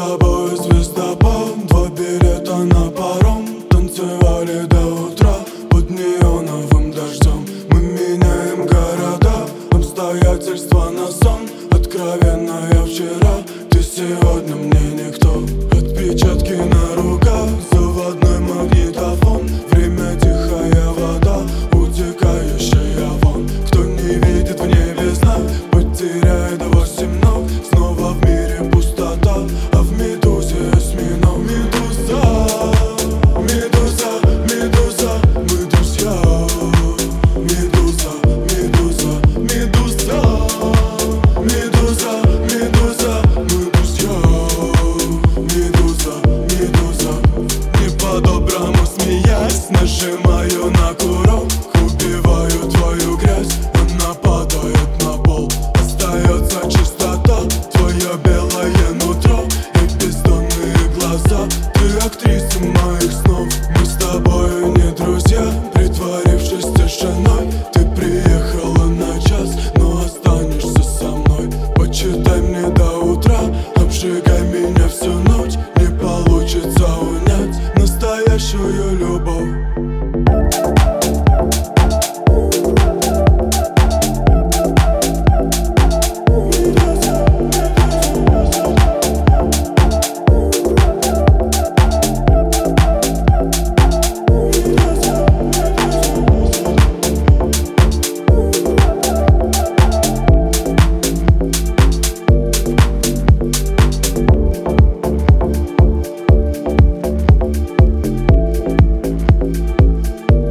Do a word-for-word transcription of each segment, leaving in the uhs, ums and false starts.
тобой звездопад, два билета на паром. Танцевали до утра под неоновым дождем. Мы меняем города, обстоятельства на сон. Откровенная вчера, ты сегодня мне никто. Отпечатки на руках, заводной магнитофон. Время тихая вода, утекающая вон. Кто не видит в небе знак, потеряет восемь ног. Снова в мире пустота, а в медузе осьминог. Медуза, медуза, медуза, мы друзья. Медуза, медуза, медуза, медуза, медуза, мы друзья. Медуза, медуза, не по-доброму смеясь, нажимаю на курок. Убиваю твою грязь, она падает на пол. Остается чистота, твое белое нутро и бездонные глаза. Ты актриса моих снов. Мы с тобой не друзья, притворившись тишиной. Ты приехала на час, но останешься со мной. Почитай мне до утра, обжигай меня всю ночь. Не получится унять настоящую любовь.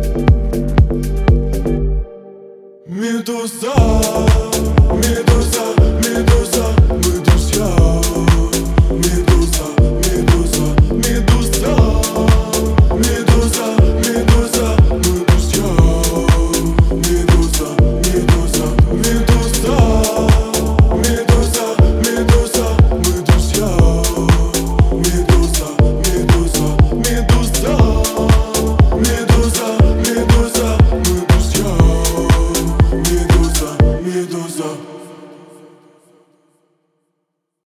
Медуза, медуза.